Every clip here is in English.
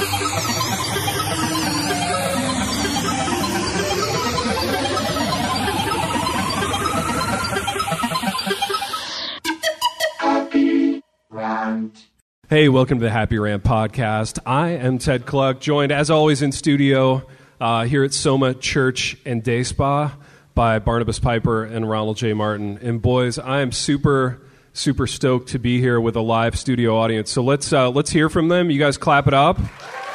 Hey, welcome to the Happy Rant Podcast. I am Ted Cluck, joined as always in studio here at Soma Church and Day Spa by Barnabas Piper and Ronald J. Martin. And boys, I am super stoked to be here with a live studio audience. So let's hear from them. You guys clap it up.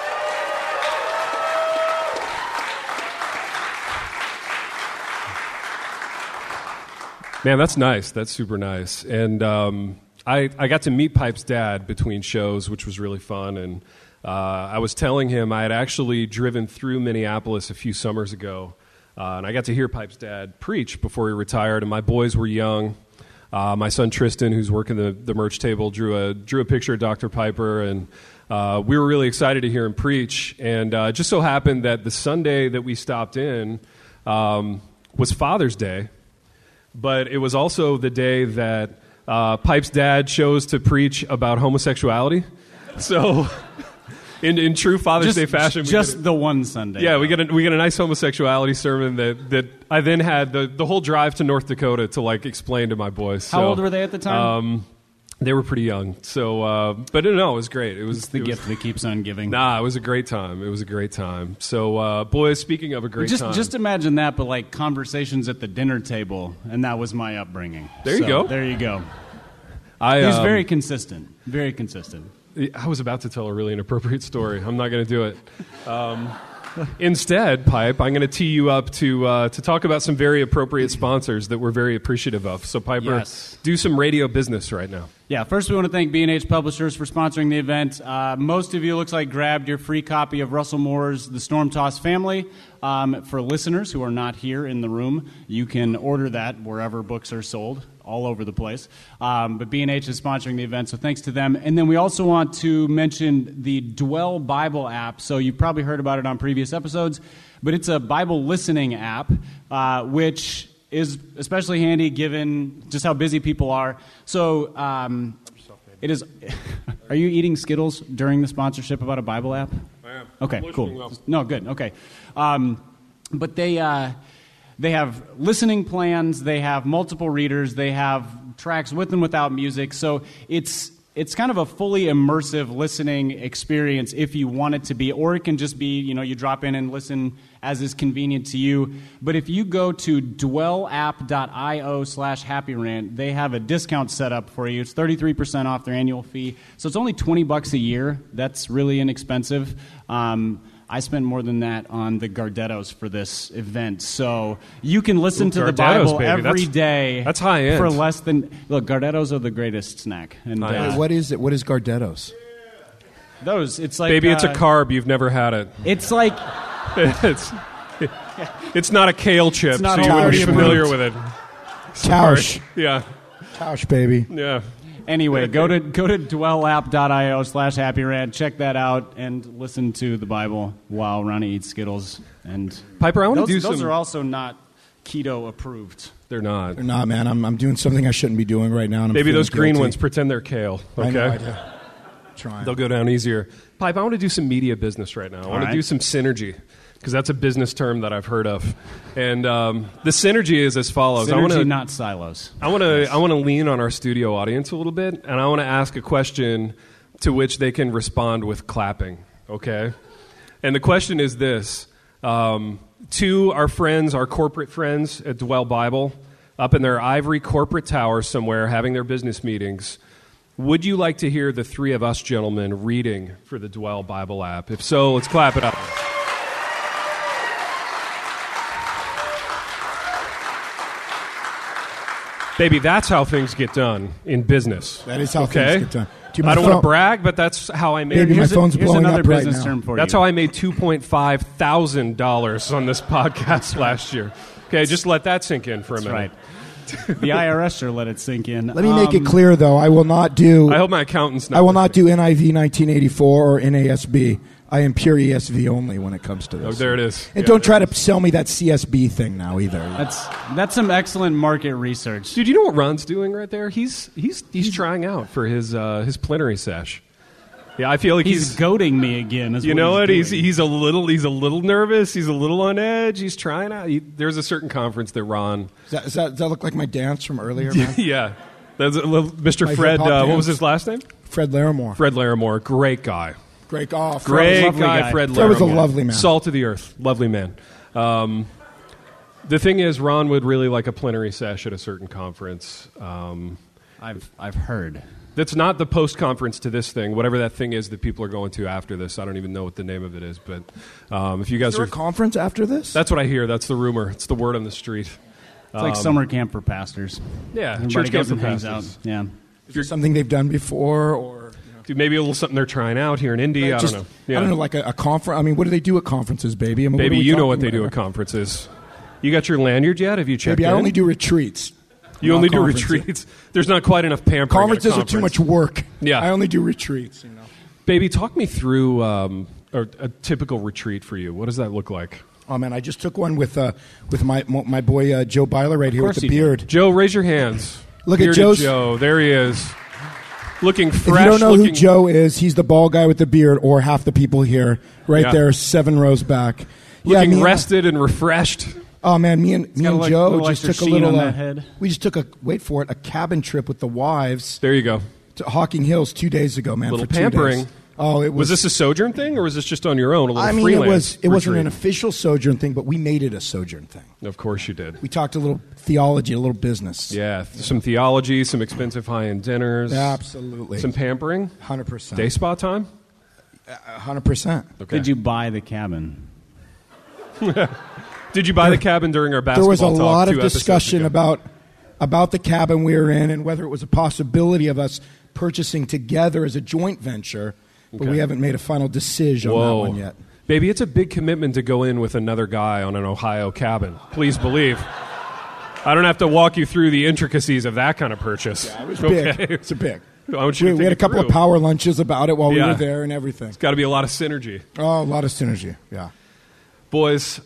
Man, that's nice. That's super nice. And I got to meet Pipe's dad between shows, which was really fun. And I was telling him I had actually driven through Minneapolis a few summers ago, and I got to hear Pipe's dad preach before he retired. And my boys were young. My son Tristan, who's working the merch table, drew a picture of Dr. Piper, and we were really excited to hear him preach. And it just so happened that the Sunday that we stopped in was Father's Day, but it was also the day that Pipe's dad chose to preach about homosexuality. So, in true Father's Day fashion, the one Sunday. Yeah, we get a nice homosexuality sermon that I then had the whole drive to North Dakota to explain to my boys. How old were they at the time? They were pretty young. So, but no, it was great. It's the gift that keeps on giving. Nah, it was a great time. It was a great time. So, boys, speaking of a great time. Just imagine that, but conversations at the dinner table, and that was my upbringing. There you go. There you go. He was very consistent. Very consistent. I was about to tell a really inappropriate story. I'm not going to do it. Instead, Pipe, I'm going to tee you up to talk about some very appropriate sponsors that we're very appreciative of. So, Piper, do some radio business right now. Yeah, first we want to thank B&H Publishers for sponsoring the event. Most of you, looks like, grabbed your free copy of Russell Moore's The Storm Tossed Family. For listeners who are not here in the room, you can order that wherever books are sold, all over the place. But B&H is sponsoring the event, so thanks to them. And then we also want to mention the Dwell Bible app. So you've probably heard about it on previous episodes, but it's a Bible listening app, which is especially handy given just how busy people are. So it is. Are you eating Skittles during the sponsorship about a Bible app? I am. Okay, cool. Well. No, good. Okay, but they have listening plans. They have multiple readers. They have tracks with and without music. So it's kind of a fully immersive listening experience if you want it to be, or it can just be, you drop in and listen as is convenient to you. But if you go to dwellapp.io/happyrant, they have a discount set up for you. It's 33% off their annual fee. So it's only $20 a year. That's really inexpensive. I spent more than that on the Gardettos for this event. So you can listen to the Bible every day. That's high end. For less than... Look, Gardettos are the greatest snack. And what is it? What is Gardettos? Those, it's like... Baby, it's a carb. You've never had it. It's like... It's not a kale chip, so you wouldn't be familiar with it. Tausch. Yeah. Tausch, baby. Yeah. Anyway, go to dwellapp.io/happyrant. Check that out and listen to the Bible while Ronnie eats Skittles. And Piper, I want to do some... Those are also not keto approved. They're not. They're not, man. I'm doing something I shouldn't be doing right now. And Maybe those green guilty. ones, pretend they're kale. Okay? I know, I do. Trying. They'll go down easier. Pipe, I want to do some media business right now. I want to do some synergy, because that's a business term that I've heard of. And the synergy is as follows. Synergy, not silos. I want to lean on our studio audience a little bit, and I want to ask a question to which they can respond with clapping, okay? And the question is this. To our friends, our corporate friends at Dwell Bible, up in their ivory corporate tower somewhere having their business meetings, would you like to hear the three of us gentlemen reading for the Dwell Bible app? If so, let's clap it up. Baby, that's how things get done in business. That is how things get done. I don't want to brag, but that's how I made. Baby, my phone's blowing up right business now. Term for that's you. how I made $2,500 on this podcast last year. Okay, just let that sink in for a minute. Right. The IRS sure let it sink in. Let me make it clear, though. I will not do. I hope my accountant's not. I will not do NIV 1984 or NASB. I am pure ESV only when it comes to this. Oh, there it is. And don't try to sell me that CSB thing now either. That's some excellent market research. Dude, you know what Ron's doing right there? He's trying out for his plenary sesh. Yeah, I feel like he's goading me again. You know what? He's a little nervous. He's a little on edge. He's trying out. There's a certain conference that Ron. Does that look like my dance from earlier? Man? Yeah, that's Mr. Fred. What was his last name? Fred Larimore. Fred Larimore, great guy. Great guy. Great guy. Fred Larimore. Fred was a lovely man. Salt of the earth, lovely man. The thing is, Ron would really like a plenary sesh at a certain conference. I've heard. That's not the post-conference to this thing, whatever that thing is that people are going to after this. I don't even know what the name of it is, but if you guys is there a conference after this? That's what I hear. That's the rumor. It's the word on the street. It's like summer camp for pastors. Yeah, everybody church camp goes for and hangs pastors. out. Yeah. Is there something they've done before, or maybe a little something they're trying out here in Indy? I don't know. Yeah. I don't know, like a conference. I mean, what do they do at conferences, baby? I mean, baby, you know what they do at conferences. You got your lanyard yet? Have you checked? Baby, I only do retreats. You only do retreats. There's not quite enough pampering. Conferences are too much work. Yeah, I only do retreats. Baby, talk me through a typical retreat for you. What does that look like? Oh man, I just took one with my boy Joe Byler right here with the beard. Joe, raise your hands. Look at Joe. There he is, looking fresh. If you don't know who Joe is, he's the bald guy with the beard, or half the people here, right there, 7 rows back. Looking rested and refreshed. Oh man, me and Joe just took a little. We just took a cabin trip with the wives. There you go. To Hocking Hills 2 days ago, man. Little for pampering. 2 days. Oh, it was this a Sojourn thing, or was this just on your own? Freelance it wasn't an official Sojourn thing, but we made it a Sojourn thing. Of course you did. We talked a little theology, a little business. Yeah, some theology, some expensive high-end dinners. Absolutely. Some pampering. 100%. Day spa time. 100%. Okay. Did you buy the cabin? Did you buy the cabin during our basketball talk? There was a lot of discussion about the cabin we were in and whether it was a possibility of us purchasing together as a joint venture, but we haven't made a final decision on that one yet. Baby, it's a big commitment to go in with another guy on an Ohio cabin. Please believe. I don't have to walk you through the intricacies of that kind of purchase. Yeah, it was big. It's a big. We had a couple of power lunches about it while we were there and everything. It's got to be a lot of synergy. Oh, a lot of synergy, yeah. Boys,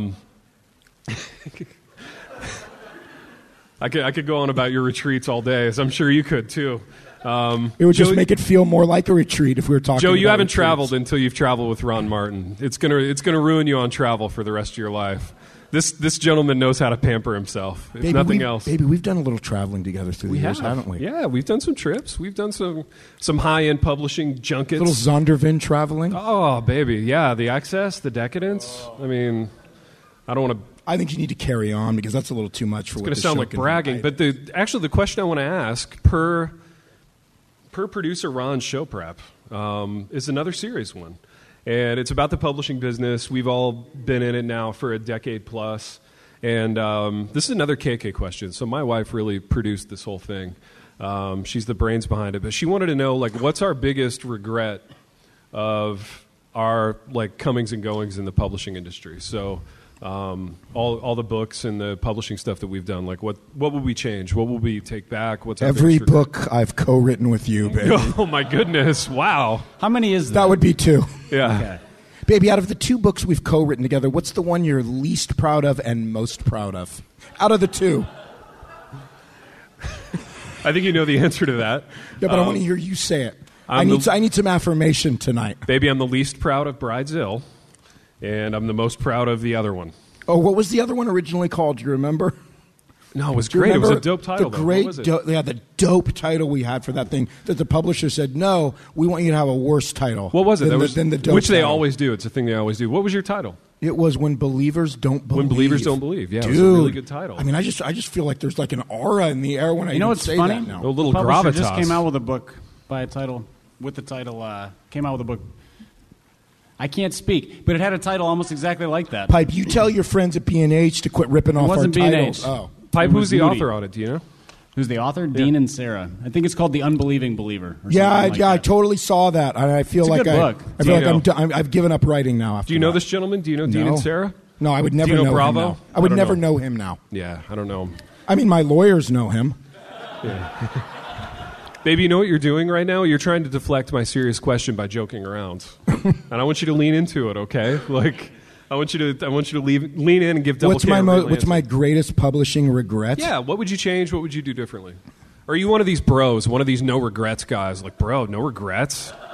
I could go on about your retreats all day, as I'm sure you could too. It would just make it feel more like a retreat if we were talking. Joe, you haven't retreats. traveled until you've traveled with Ron Martin. It's gonna ruin you on travel for the rest of your life. This gentleman knows how to pamper himself. If nothing else. Baby, we've done a little traveling together through the years, haven't we? Yeah, we've done some trips. We've done some high-end publishing junkets. A little Zondervan traveling. Oh, baby, yeah. The Access, the Decadence. I mean, I don't want to... I think you need to carry on because that's a little too much for what it's going to sound like bragging. But the question I want to ask, per producer Ron's show prep, is another serious one. And it's about the publishing business. We've all been in it now for a decade plus. And this is another KK question. So my wife really produced this whole thing. She's the brains behind it. But she wanted to know, like, what's our biggest regret of our, like, comings and goings in the publishing industry? So all the books and the publishing stuff that we've done, like, what will we change? What will we take back? What's our every biggest regret? book I've co-written with you, baby. Oh, my goodness. Wow. How many is that? That would be 2. Yeah. Okay. Baby, out of the 2 books we've co-written together, what's the one you're least proud of and most proud of? Out of the 2. I think you know the answer to that. Yeah, but I want to hear you say it. I need some affirmation tonight. Baby, I'm the least proud of Bridezilla, and I'm the most proud of the other one. Oh, what was the other one originally called? Do you remember? No, it was great. It was a dope title. The dope title we had for that thing that the publisher said, no, we want you to have a worse title. What was it? Than the dope which they title. always do. It's a thing they always do. What was your title? It was When Believers Don't Believe. When Believers Don't Believe. Yeah, Dude, it was a really good title. I mean, I just feel like there's like an aura in the air when I what's say funny? that now. A little the publisher gravitas. just came out with a book came out with a book. I can't speak, but it had a title almost exactly like that. Pipe, you tell your friends at B&H to quit ripping off our wasn't titles. B&H. Oh. Pipe, It who's was the Moody. author on it? Do you know? Who's the author? Dean and Sarah. I think it's called The Unbelieving Believer. Or Yeah, something like I that. totally saw that. And I feel It's a like good book. I feel like I've given up writing now. After Do you know that. this gentleman? Do you know Dean and Sarah? No, I would never Do you know know Bravo? him now. I would don't never know. know him now. Yeah, I don't know him. I mean, my lawyers know him. Baby, you know what you're doing right now? You're trying to deflect my serious question by joking around, and I want you to lean into it. Okay, like I want you to lean in and give double. What's my greatest publishing regrets? Yeah, what would you change? What would you do differently? Or are you one of these bros, one of these no regrets guys? Like, bro, no regrets?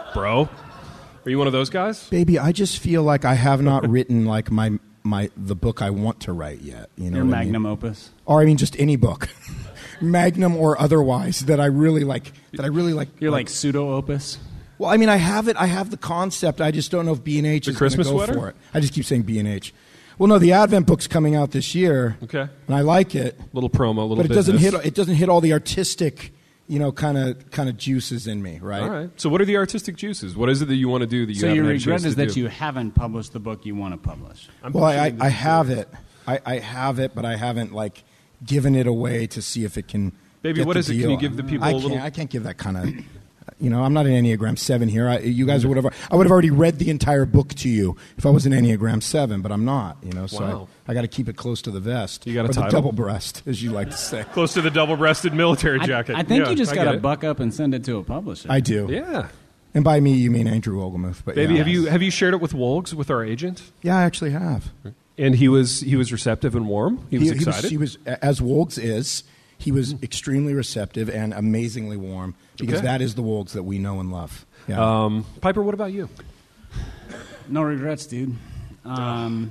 bro. Are you one of those guys? Baby, I just feel like I have not written like the book I want to write yet. You know, your what magnum I mean? opus, or I mean, just any book, magnum or otherwise, that I really like. You're like pseudo opus. Well, I mean, I have it. I have the concept. I just don't know if B&H is going to go sweater? for it. I just keep saying B&H. Well, no, the Advent book's coming out this year. Okay. And I like it. Little promo, little but it business. doesn't hit all the artistic, kind of juices in me, right? All right. So what are the artistic juices? What is it that you want to do that you So haven't your had a regret chance is to that do? you haven't published the book you want to publish. Well, I have it. I have it, but I haven't like given it away to see if it can. Baby, get what the is it? Can deal. you give the people I a little? I can't give that kind of. I'm not an Enneagram 7 here. You guys would have. I would have already read the entire book to you if I was an Enneagram 7, but I'm not. So Wow. I got to keep it close to the vest. You got a or title? the double breast, as you like to say. Close to the double-breasted military jacket. I think Yeah, you just I got get to it. buck up and send it to a publisher. I do. Yeah. And by me, you mean Andrew Olgamuth. But Baby, yeah. have you shared it with Wolgs, with our agent? Yeah, I actually have. And he was receptive and warm. He was excited. He was, as Wolgs is. He was extremely receptive and amazingly warm because Okay. that is the Wolgs that we know and love. Yeah. Piper, what about you? No regrets, dude. No,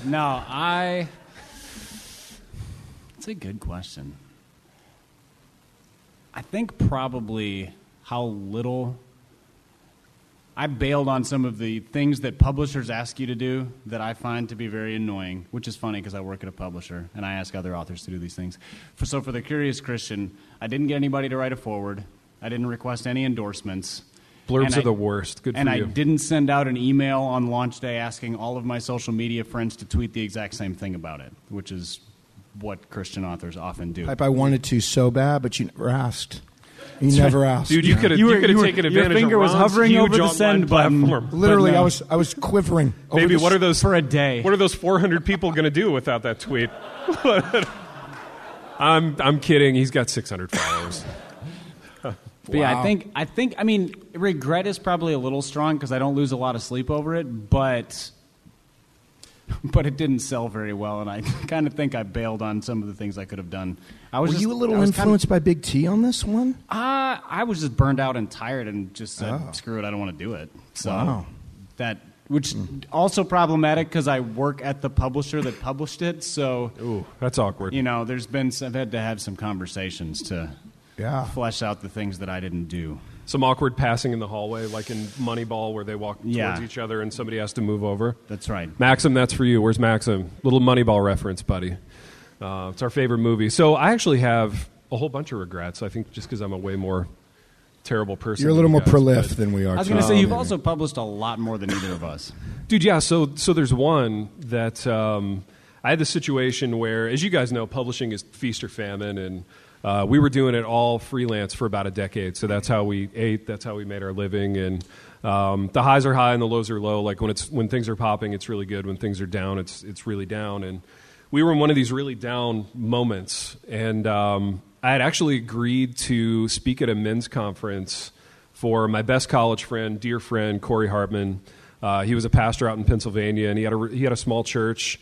It's a good question. I think probably how little I bailed on some of the things that publishers ask you to do that I find to be very annoying, which is funny because I work at a publisher and I ask other authors to do these things. So for The Curious Christian, I didn't get anybody to write a foreword. I didn't request any endorsements. Blurbs are the worst. Good for and you. I didn't send out an email on launch day asking all of my social media friends to tweet the exact same thing about it, which is what Christian authors often do. I wanted to so bad, but you never asked. You never asked. Dude, you could have taken advantage your finger of was Ron's hovering huge over the online send button. platform. Literally, But no. I was quivering. over Baby, this- what are those for a day. What are those 400 people going to do without that tweet? I'm kidding. He's got 600 followers. But yeah, Wow. I mean, regret is probably a little strong because I don't lose a lot of sleep over it, but it didn't sell very well, and I kind of think I bailed on some of the things I could have done. Were you a little influenced by Big T on this one? I was just burned out and tired, and just said, "Screw it, I don't want to do it." So Wow. which also problematic because I work at the publisher that published it. So Ooh, that's awkward. I've had to have some conversations to Yeah. flesh out the things that I didn't do. Some awkward passing in the hallway, like in Moneyball, where they walk towards each other and somebody has to move over. That's right. Maxim, that's for you. Where's Maxim? Little Moneyball reference, buddy. It's our favorite movie. So I actually have a whole bunch of regrets. I think just because I'm a way more terrible person. You're a little than more you guys, prolific but- than we are. I was too. going to say, you've Maybe. also published a lot more than either of us. Dude, yeah. So there's one that I had the situation where, as you guys know, publishing is feast or famine, and we were doing it all freelance for about a decade. So that's how we ate. That's how we made our living. And the highs are high and the lows are low. Like when things are popping, it's really good. When things are down, it's really down. And we were in one of these really down moments, and I had actually agreed to speak at a men's conference for my best college friend, dear friend, Corey Hartman. He was a pastor out in Pennsylvania, and he had a small church,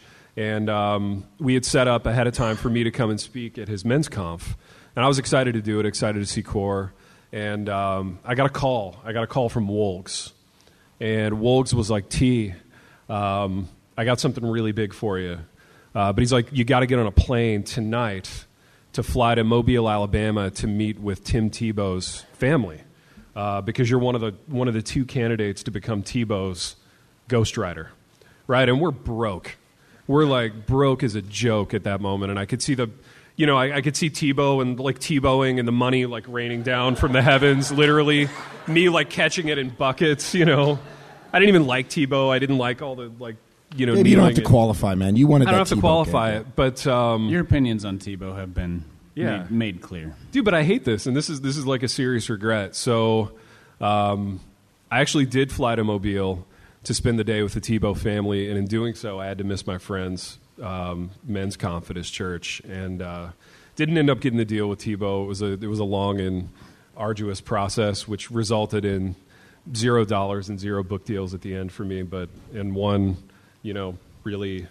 and we had set up ahead of time for me to come and speak at his men's conf. And I was excited to do it, excited to see Cor. And I got a call. I got a call from Wolgs. And Wolgs was like, T, I got something really big for you. But he's like, you got to get on a plane tonight to fly to Mobile, Alabama to meet with Tim Tebow's family. Because you're one of the two candidates to become Tebow's ghostwriter, right? And we're broke. We're like broke as a joke at that moment, and I could see I could see Tebow and like Tebowing and the money like raining down from the heavens, literally me like catching it in buckets. I didn't even like Tebow. I didn't like all the like Maybe you don't have to qualify, man. You wanted. I don't that have to Tebow qualify gig. it, but Your opinions on Tebow have been Yeah. made clear. dude, but I hate this, and this is like a serious regret. So, I actually did fly to Mobile to spend the day with the Tebow family, and in doing so, I had to miss my friend's men's conf at his church, and didn't end up getting the deal with Tebow. It was a long and arduous process, which resulted in $0 and 0 book deals at the end for me, but in one, really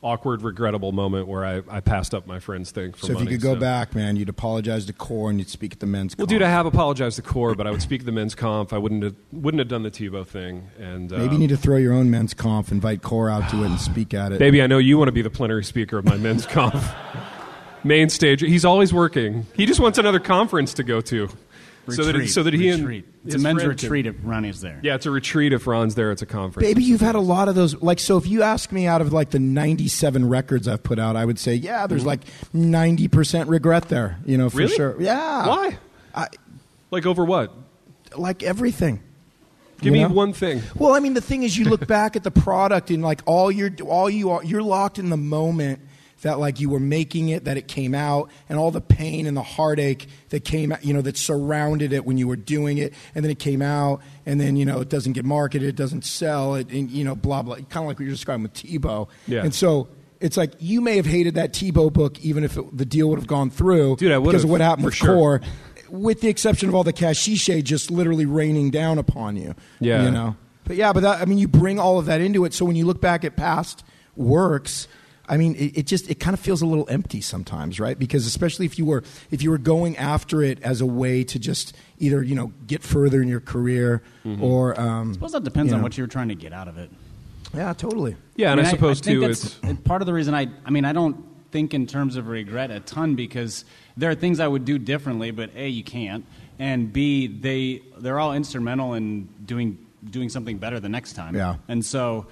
awkward, regrettable moment where I passed up my friend's thing for So money. if you could go back, man, you'd apologize to Core and you'd speak at the men's Well, conf. dude, I have apologized to Core, but I would speak at the men's conf. I wouldn't have done the Tebow thing. And Maybe you need to throw your own men's conf, invite Core out to it and speak at it. baby, I know you want to be the plenary speaker of my men's conf. Main stage. He's always working. He just wants another conference to go to. Retreat. So that he and Retreat. It's a his men's friend retreat if Ronnie's there. Yeah, it's a retreat. If Ron's there, it's a conference. Baby, you've had a lot of those. Like, so if you ask me out of like the 97 records I've put out, I would say, yeah, there's like 90% regret there, for Really? sure. Yeah. Why? Like over what? Like everything. Give me one thing. Well, I mean, the thing is, you look back at the product and like you're locked in the moment that like you were making it, that it came out, and all the pain and the heartache that came out, that surrounded it when you were doing it, and then it came out, and then it doesn't get marketed, it doesn't sell, and blah blah, kind of like what you're describing with Tebow. Yeah. And so it's like you may have hated that Tebow book even if the deal would have gone through, dude, I would because have, of what happened with sure. Core, with the exception of all the cashiche just literally raining down upon you. Yeah. But you bring all of that into it. So when you look back at past works, I mean, it kind of feels a little empty sometimes, right? Because especially if you were going after it as a way to just either get further in your career or I suppose that depends on what you're trying to get out of it. Yeah, totally. Yeah, and I suppose think too, that's part of the reason I don't think in terms of regret a ton, because there are things I would do differently, but A, you can't, and B, they're all instrumental in doing something better the next time. Yeah. And so,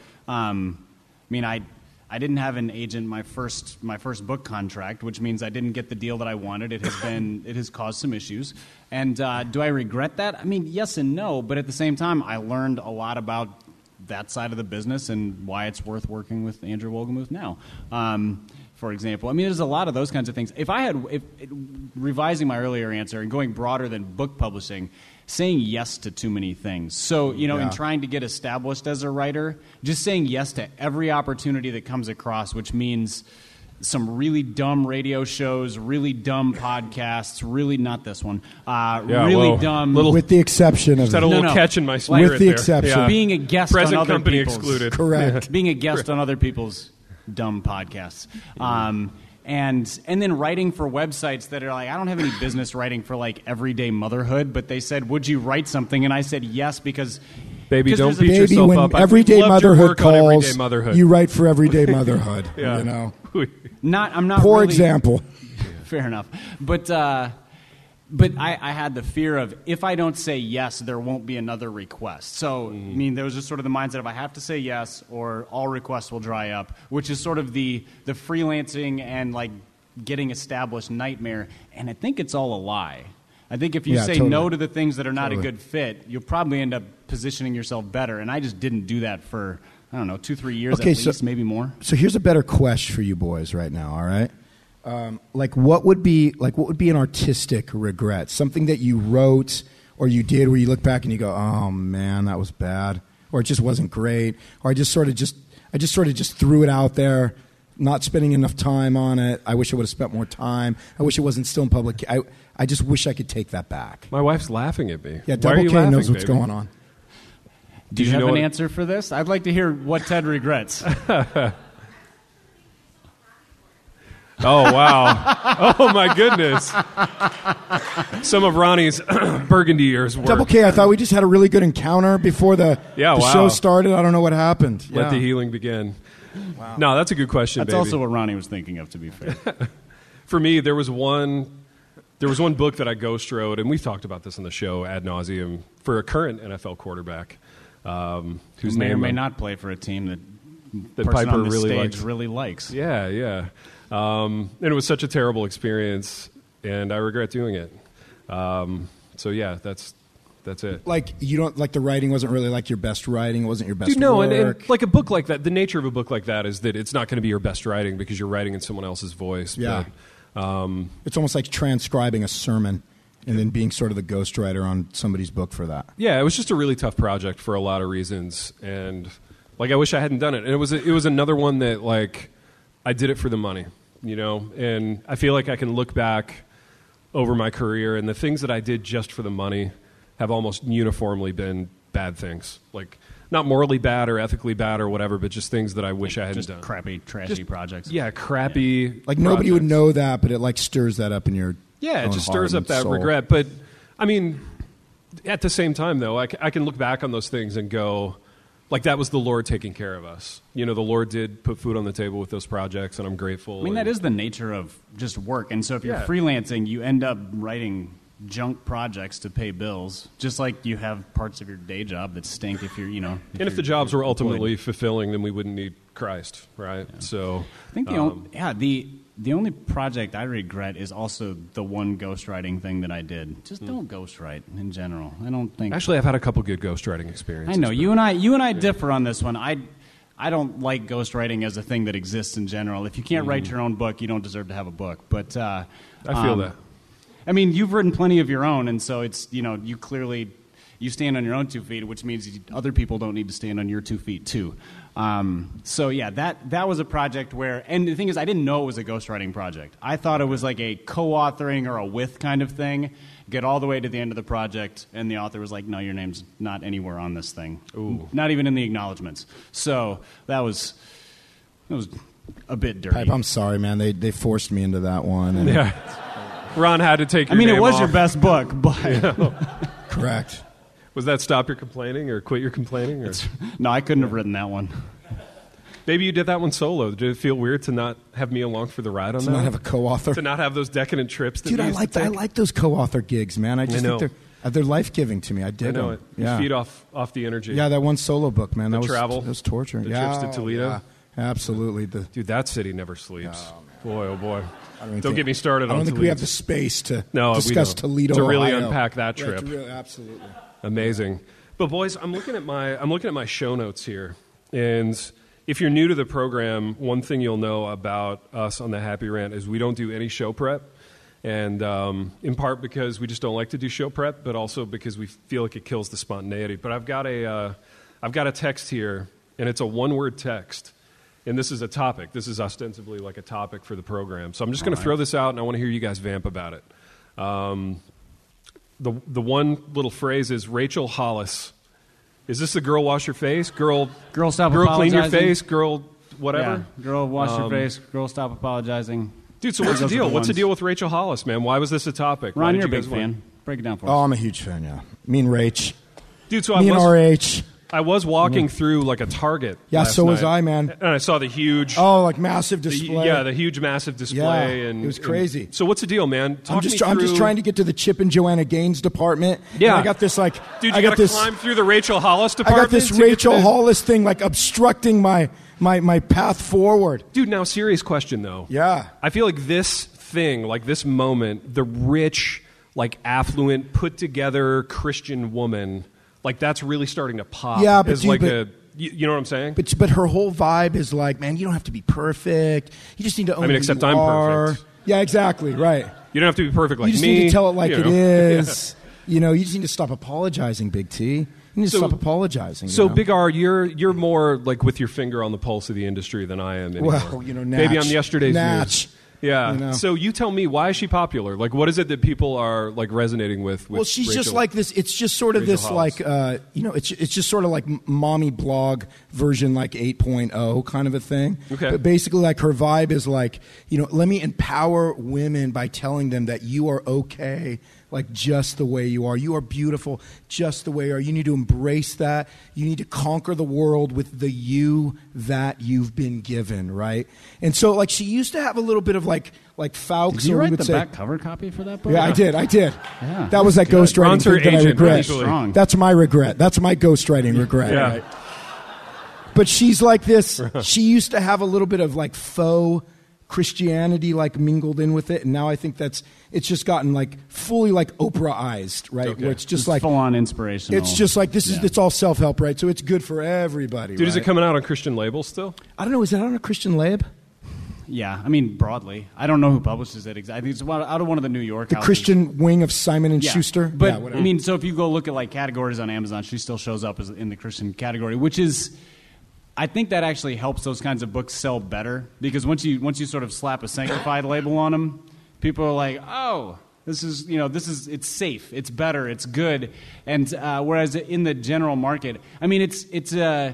I didn't have an agent my first book contract, which means I didn't get the deal that I wanted. It has caused some issues. And do I regret that? I mean, yes and no, but at the same time, I learned a lot about that side of the business and why it's worth working with Andrew Wohlgemuth now. For example, I mean, there's a lot of those kinds of things. If revising my earlier answer and going broader than book publishing, saying yes to too many things. So, in trying to get established as a writer, just saying yes to every opportunity that comes across, which means some really dumb radio shows, really dumb podcasts, really not this one, dumb. With the exception of Just had a little catch in my spirit. With the there. exception. Yeah. Being a guest Present on other company people's. excluded. Correct. Being a guest on other people's dumb podcasts. And then writing for websites that are like, I don't have any business writing for like Everyday Motherhood, but they said, would you write something? And I said yes, because Baby, don't beat Baby, yourself when up. Everyday I've loved your Motherhood work on calls, Everyday Motherhood. you write for Everyday Motherhood. Yeah. I'm not Poor really, example. Fair enough. But I had the fear of, if I don't say yes, there won't be another request. So, I mean, there was just sort of the mindset of I have to say yes or all requests will dry up, which is sort of the freelancing and like getting established nightmare. And I think it's all a lie. I think if you say totally. no to the things that are not a good fit, you'll probably end up positioning yourself better. And I just didn't do that for, 2-3 years at least, maybe more. So here's a better question for you boys right now, all right? What would be an artistic regret? Something that you wrote or you did where you look back and you go, "Oh man, that was bad," or it just wasn't great, or I just sort of threw it out there, not spending enough time on it. I wish I would have spent more time. I wish it wasn't still in public. I just wish I could take that back. My wife's laughing at me. Yeah, Why are Double you K laughing, knows what's baby? going on. Do you have know an what- answer for this? I'd like to hear what Ted regrets. Oh, wow. Oh, my goodness. Some of Ronnie's Burgundy years work. Double K, I thought we just had a really good encounter before the wow. show started. I don't know what happened. Let Yeah. the healing begin. Wow. No, that's a good question, That's baby. also what Ronnie was thinking of, to be fair. For me, there was one book that I ghost wrote, and we've talked about this on the show ad nauseum, for a current NFL quarterback whose may or name may not play for a team that person Piper on the really stage likes. really likes. Yeah. And it was such a terrible experience, and I regret doing it. So yeah, that's it. Like you don't like the writing wasn't really like your best writing. It wasn't your best Dude, no, work. and like a book like that, the nature of a book like that is that it's not going to be your best writing because you're writing in someone else's voice. Yeah. But, It's almost like transcribing a sermon and then being sort of the ghostwriter on somebody's book for that. yeah, it was just a really tough project for a lot of reasons, and like I wish I hadn't done it. And it was another one that like I did it for the money, and I feel like I can look back over my career and the things that I did just for the money have almost uniformly been bad things. Like not morally bad or ethically bad or whatever, but just things that I wish I hadn't just done. crappy, trashy projects. Yeah, crappy. Like nobody would projects. know that, but it like stirs that up in your Yeah, it own just heart stirs up and that soul. regret. But I mean, at the same time, though, I can look back on those things and go, like, that was the Lord taking care of us. You know, the Lord did put food on the table with those projects, and I'm grateful. I mean, that is the nature of just work. And so if you're Yeah. freelancing, you end up writing junk projects to pay bills, just like you have parts of your day job that stink if you're, you know. And if the jobs were ultimately fulfilling, then we wouldn't need Christ, right? Yeah. So I think the only project I regret is also the one ghostwriting thing that I did. Just don't ghostwrite in general. I don't think. Actually, I've had a couple good ghostwriting experiences. I know you and I differ on this one. I don't like ghostwriting as a thing that exists in general. If you can't write your own book, you don't deserve to have a book. But I feel that. I mean, you've written plenty of your own, and so it's, you know, you stand on your own 2 feet, which means other people don't need to stand on your 2 feet too. So yeah, that was a project where, and the thing is, I didn't know it was a ghostwriting project. I thought it was like a co-authoring or a with kind of thing. Get all the way to the end of the project, and the author was like, "No, your name's not anywhere on this thing. Ooh. Not even in the acknowledgments." So that was a bit dirty. Pipe, I'm sorry, man. They forced me into that one. And Yeah. Ron had to take your I mean, it name was off. your best book, but Correct. Was that Stop Your Complaining or Quit Your Complaining? Or? no, I couldn't have written that one. Maybe you did that one solo. Did it feel weird to not have me along for the ride on To that? not have a co-author. To not have those decadent trips that Dude, we I used like to take? I like those co-author gigs, man. I just know. think they're life-giving to me. I dig I know them. it. You Yeah. feed off the energy. Yeah, that one solo book, man. That travel, was, that was torture. the yeah, trips to Toledo. Yeah, absolutely. Dude, that city never sleeps. Boy, oh boy. Don't Don't get me started I on don't think Toledo. we have the space to No, we discuss don't. Toledo, To really Ohio. unpack that Right, trip. absolutely. Amazing. But boys, I'm looking at my show notes here, and if you're new to the program, one thing you'll know about us on the Happy Rant is we don't do any show prep, and in part because we just don't like to do show prep, but also because we feel like it kills the spontaneity. But I've got a text here, and it's a one-word text, and this is a topic. This is ostensibly like a topic for the program. So I'm just going to throw this out, and I want to hear you guys vamp about it. The one little phrase is Rachel Hollis. Is this the girl wash your face? Girl stop Girl clean your apologizing. face? Girl whatever? Yeah. Girl wash your face. Girl stop apologizing. Dude, so what's the Those are deal? the What's the ones. deal with Rachel Hollis, man? Why was this a topic? Why Ron, did you're a you big guys want- fan. Break it down for us. Oh, I'm a huge fan, yeah. Me and Rach. Dude, so Me and RH. I was walking through like a Target. Yeah, last so was night, I, man. And I saw the huge Oh, like massive the, display. the huge massive display. Yeah, and it was crazy. So what's the deal, man? Talk I'm just me I'm just through- trying to get to the Chip and Joanna Gaines department. Yeah. And I got this like Dude, I you got gotta this climb through the Rachel Hollis I department. got this to get to Rachel the- Hollis thing like obstructing my path forward. Dude, now serious question though. Yeah. I feel like this thing, like this moment, the rich, like affluent, put together Christian woman, like that's really starting to pop. Yeah, but as dude, like but- a you know what I'm saying? But her whole vibe is like, man, you don't have to be perfect. You just need to own who except you I'm are. perfect. Yeah, exactly, right. You don't have to be perfect like You just me. need to tell it like you it know. is. You know, you just need to stop apologizing, Big T. You need to So- stop apologizing. So you know? Big R, you're more like with your finger on the pulse of the industry than I am anymore. Well, you know, maybe Natch. I'm yesterday's Natch. news. Yeah. You know. So you tell me, why is she popular? Like, what is it that people are like resonating with? Well, she's just Rachel? like this. It's just sort of Rachel this, Hollis. like, it's just sort of like mommy blog version, like 8.0 kind of a thing. Okay. But basically, like her vibe is like, let me empower women by telling them that you are okay, like just the way you are. You are beautiful, just the way you are. You need to embrace that. You need to conquer the world with the you that you've been given, right? And so, like, she used to have a little bit of like Fawkes. Did you or we write would the say, back cover copy for that book? Yeah, I did. Yeah. That was that ghostwriting Ron's her thing that I agent, regret. actually. Strong. That's my regret. That's my ghostwriting regret. Yeah. Right? But she's like this. She used to have a little bit of like faux Christianity like mingled in with it, and now I think it's just gotten like fully like Oprahized, right? Okay. Where it's just It's like full-on inspirational. it's just like this is Yeah. it's all self help, right? So it's good for everybody. Dude, is it right? coming out on Christian labels still? I don't know. Is that on a Christian lab? Yeah, I mean, broadly. I don't know who publishes it exactly. I think it's out of one of the New York The houses. Christian wing of Simon and Yeah. Schuster. But, Yeah, whatever. I mean, so if you go look at, like, categories on Amazon, she still shows up as in the Christian category, which is... I think that actually helps those kinds of books sell better, because once you sort of slap a sanctified label on them, people are like, oh, This is, it's safe, it's better, it's good. And whereas in the general market, I mean, it's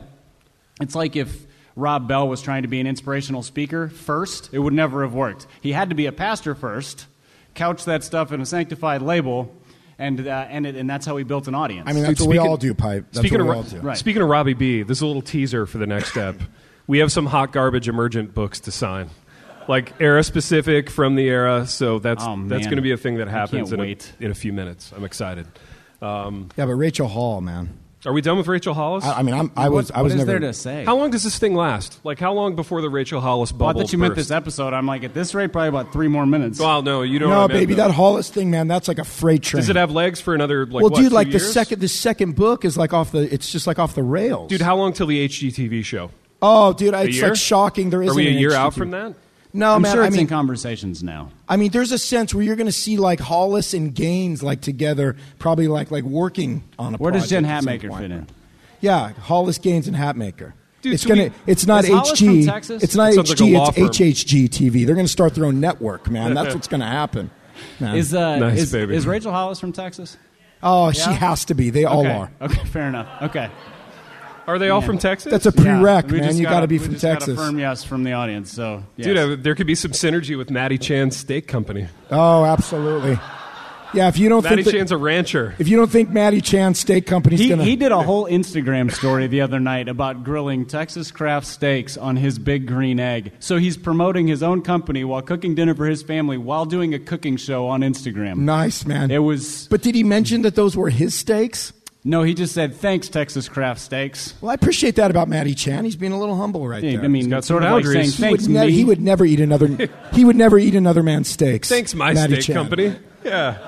like if Rob Bell was trying to be an inspirational speaker first, it would never have worked. He had to be a pastor first, couch that stuff in a sanctified label, and that's how he built an audience. I mean, that's what we all do, Pipe. That's what we all do. Right. Speaking of Robbie B, this is a little teaser for the next step. We have some hot garbage emergent books to sign. Like era-specific from the era, so that's going to be a thing that happens in a few minutes. I'm excited. Yeah, but Rachel Hall, man. Are we done with Rachel Hollis? I mean, I was What is never there to say? How long does this thing last? Like, how long before the Rachel Hollis bubble I thought you meant burst? this episode. I'm like, at this rate, probably about 3 more minutes. Well, no, you don't. No, baby, that Hollis thing, man. That's like a freight train. Does it have legs for another? Like, well, what, dude, 2 like years? the second book is like it's just like off the rails. Dude, how long till the HGTV show? Oh, dude, it's year? like shocking. There isn't. Are we a an year HGTV. out from that? No, I'm man. sure I it's mean, in conversations now. I mean, there's a sense where you're going to see like Hollis and Gaines like together, probably like working on a. Where does Jen project at some Hatmaker point. fit in? Yeah, Hollis, Gaines, and Hatmaker. Dude, it's so gonna. It's not Is Hollis HG. from Texas? It's not It sounds like a HG. law It's firm. HHG TV. They're going to start their own network, man. That's what's going to happen. Man. Nice, baby. Is Rachel Hollis from Texas? Oh, she Yeah? has to be. They all Okay. are. Okay, fair enough. Okay. Are they all from Texas? That's a prereq, we man. just You got to be from we just got Texas. a firm yes from the audience. So, yes. Dude, there could be some synergy with Matty Chan's steak company. Oh, absolutely. Yeah, if you don't Matty think Chan's a rancher. if you don't think Matty Chan Steak Company's He, gonna, he did a whole Instagram story the other night about grilling Texas craft steaks on his big green egg. So he's promoting his own company while cooking dinner for his family while doing a cooking show on Instagram. nice, man. It was But did he mention that those were his steaks? no. He just said thanks, Texas craft steaks. Well, I appreciate that about Matty Chan. He's being a little humble right I there. mean, got sort some of like saying boundaries. thanks, me. he would never eat another. He would never eat another man's steaks. Thanks, my Matty steak Chan. company. Yeah.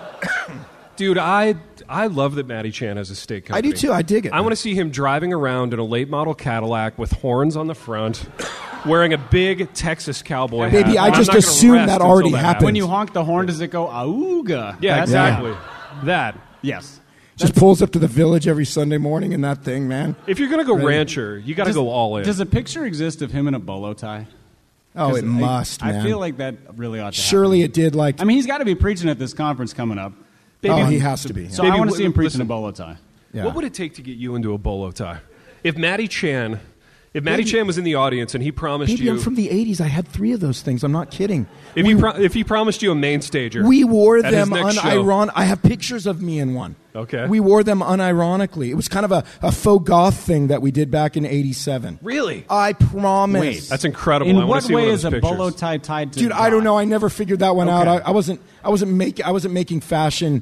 Dude, I love that Matty Chan has a steak I company. do too. I dig it. I want to see him driving around in a late model Cadillac with horns on the front, wearing a big Texas cowboy hat. Baby, I I'm just not gonna assume rest that until already that happened. happens. When you honk the horn, does it go auga? Yeah, That's- exactly. That. Yes. Just pulls up to the village every Sunday morning in that thing, man. If you're going to go rancher, you got to go all in. Does a picture exist of him in a bolo tie? Oh, 'Cause it must, man. I feel like that really ought to Surely happen. it did. Like, I mean, he's got to be preaching at this conference coming up. oh, he has to be. So Baby, I want to see him preaching listen. a bolo tie. Yeah. What would it take to get you into a bolo tie? If Matty Chan was in the audience and he promised Baby, you, I'm from the '80s. I had 3 of those things. I'm not kidding. if he promised you a main stager, We wore at his them next show. unironically. I have pictures of me in one. Okay. We wore them unironically. It was kind of a faux goth thing that we did back in '87. Really? I promise. Wait. That's incredible. I In wanna what see one way of is those a pictures. bolo tie tied to? Dude, I don't God? know. I never figured that one out. Okay. I wasn't making fashion,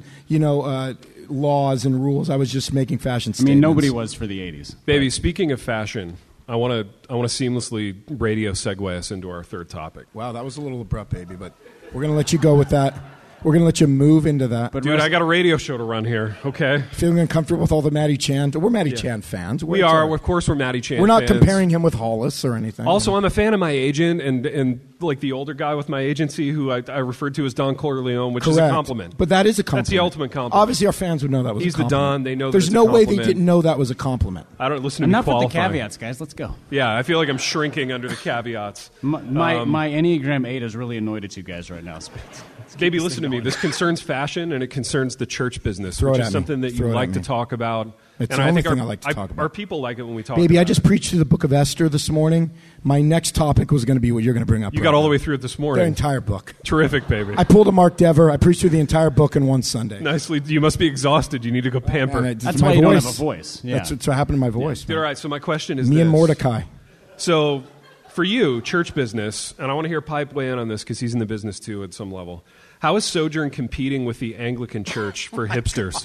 laws and rules. I was just making fashion I statements. mean, nobody was for the '80s. Baby, speaking of fashion, I want to seamlessly radio segue us into our third topic. Wow, that was a little abrupt, baby, but we're going to let you go with that. We're going to let you move into that. But Dude, I got a radio show to run here, okay? Feeling uncomfortable with all the Matty Chan. We're Matty Chan fans. We are. Of course, we're Matty Chan We're not fans. comparing him with Hollis or anything. Also, I'm a fan of my agent and like the older guy with my agency who I referred to as Don Corleone, which is a compliment. But that is a compliment. That's the ultimate compliment. Obviously, our fans would know that was He's a the compliment. Don. They know that There's it's no a way they compliment. didn't know that was a compliment. I don't listen to Enough me with the qualifying. caveats, guys. Let's go. Yeah, I feel like I'm shrinking under the caveats. My Enneagram 8 is really annoyed at you guys right now. Baby, listen to me. This concerns fashion and it concerns the church business, Throw which it is at me. something that you Throw it like at to me. talk about. It's and the I only think thing I like to talk about. Our people like it when we talk Baby, about I just it. preached through the book of Esther this morning. My next topic was going to be what you're going to bring up. You right got all the now. way through it this The morning. entire book. Terrific, baby. I pulled a Mark Dever. I preached through the entire book in one Sunday. Nicely. You must be exhausted. You need to go pamper. Man, That's my why you don't voice. have a voice. Yeah. That's what happened to my voice. Dude, man. all right, so my question is Me this. and Mordecai. So, for you, church business, and I want to hear Pipe weigh in on this because he's in the business too at some level. How is Sojourn competing with the Anglican Church for hipsters?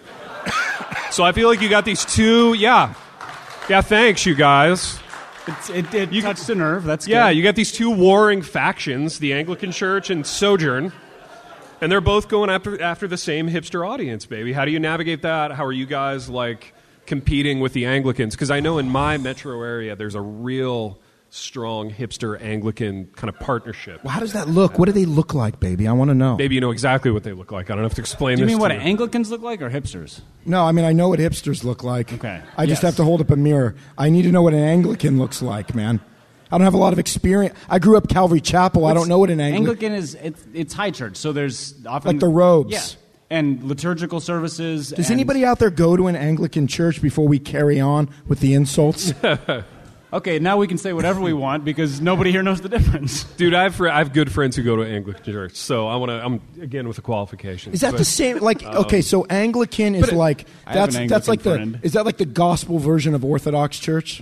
So I feel like you got these two, yeah, thanks, you guys. It touched a nerve. That's good. Yeah, you got these two warring factions, the Anglican Church and Sojourn, and they're both going after the same hipster audience, baby. How do you navigate that? How are you guys, like, competing with the Anglicans? Because I know in my metro area there's a real strong hipster Anglican kind of partnership. Well, how does that look? What do they look like, baby? I want to know. Maybe you know exactly what they look like. I don't have to explain Do you this mean what to you. Anglicans look like or hipsters? No, I mean, I know what hipsters look like. Okay. I just Yes. have to hold up a mirror. I need to know what an Anglican looks like, man. I don't have a lot of experience. I grew up Calvary Chapel. I don't know what an Anglican is. It's high church, so there's often like the robes. Yeah, and liturgical services. Does anybody out there go to an Anglican church before we carry on with the insults? Okay, now we can say whatever we want because nobody here knows the difference. Dude, I have good friends who go to Anglican church, so I'm again with the qualifications. Is that the same? Like, okay, so Anglican is like that's like friend. is that like the gospel version of Orthodox Church?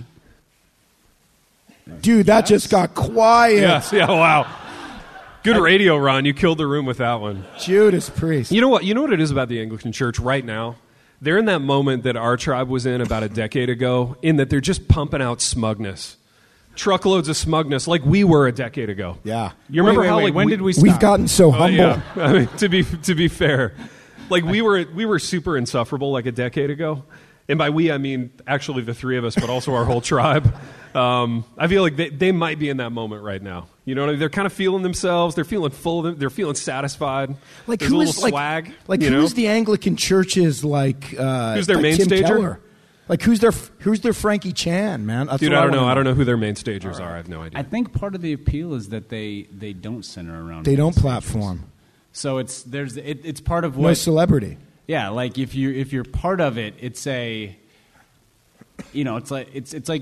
Dude, that just got quiet. Yes, yeah, wow. Good radio, Ron. You killed the room with that one. Judas Priest. You know what? You know what it is about the Anglican Church right now? They're in that moment that our tribe was in about a decade ago, in that they're just pumping out smugness. Truckloads of smugness, like we were a decade ago. Yeah. You remember how like when did we stop? We've gotten so humble. Yeah. I mean, to be fair, like we were super insufferable like a decade ago. And by we, I mean actually the three of us, but also our whole tribe. I feel like they might be in that moment right now. You know what I mean? They're kind of feeling themselves. They're feeling full of them. They're feeling satisfied. Like there's who a little is like swag. Like who's the Anglican church's like? Who's their like main Tim stager? Keller? Like who's their Frankie Chan, man? That's Dude, what I don't know. wanna I don't know who their main stagers are. I have no idea. I think part of the appeal is that they don't center around. They don't stages. platform. So it's part of what. No celebrity. Yeah, like if you're part of it, it's a. You know, it's a